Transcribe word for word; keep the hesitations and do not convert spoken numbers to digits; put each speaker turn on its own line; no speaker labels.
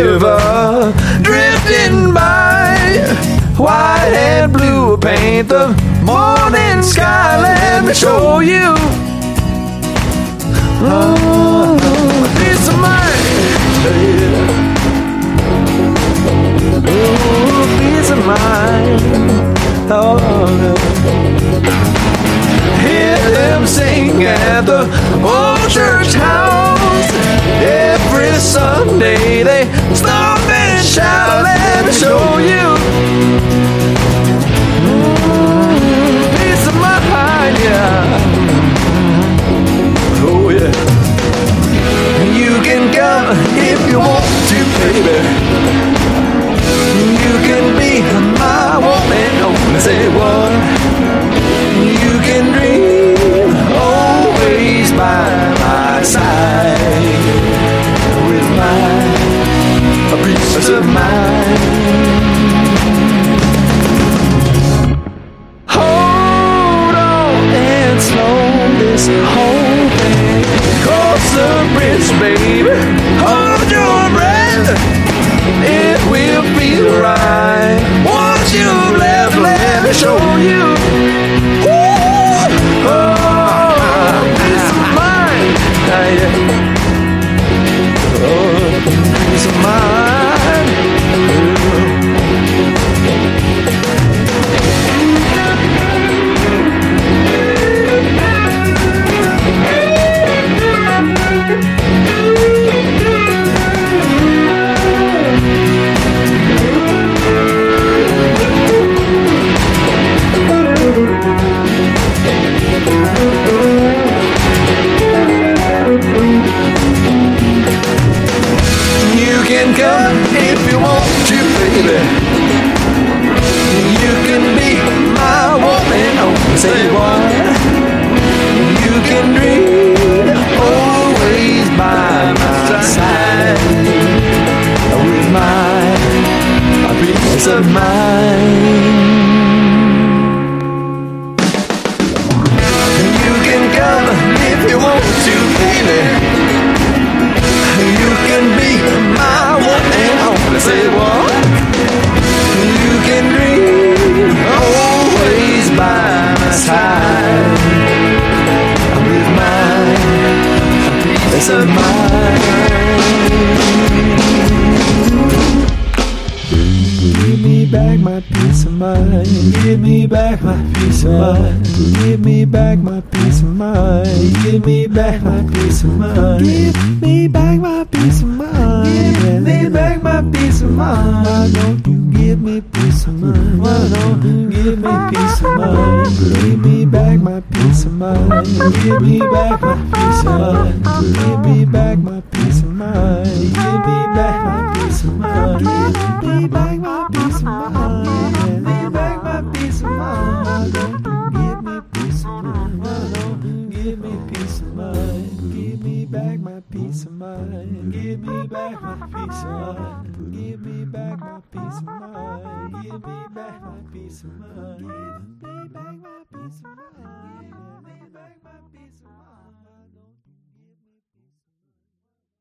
river drifting by. White and blue paint the morning sky. Let me show you. Oh, peace of mind. Oh, peace of mind. Oh, hear them sing at the old church house. Every Sunday they stop and shout. Let me show you. Mm, peace of mind, yeah. Oh yeah. You can come if you want to, baby. You can be my woman, only say what. You can dream always by my side with my peace of mind. Hold on and slow this whole thing. Cross the bridge, baby. Hold your breath. It will feel right. Once you've left, let me show you. Ooh, oh, peace of mind. Ah, yeah. Oh, peace of mind. You can come if you want to, baby. You can be my woman, oh, say what. You can dream always by my side with my peace of mind. You can come if you want to, baby. You can be my woman, only say what. You can dream always by my side with my peace of mind. Give me back my peace of mind. Give me back my peace of mind. Give me back my peace of mind. Give me back my peace of mind. Give me back my peace of mind. Give me back my peace of mind. Why don't you give me peace of mind? Why don't you give me peace of mind? Give me back my peace of mind. Give me back my peace of mind. Give me back my peace of mind. Give me back my peace of mind. Give me back my peace of mind. Give me back my peace of mind. Why don't you give me peace of mind? Why don't you give me peace of mind? Give me back my peace of mind. Give me back my peace of mind. Give me back my peace of mind. Give me back my peace of mind. Give me back my peace of mind. Give me back my peace of mind.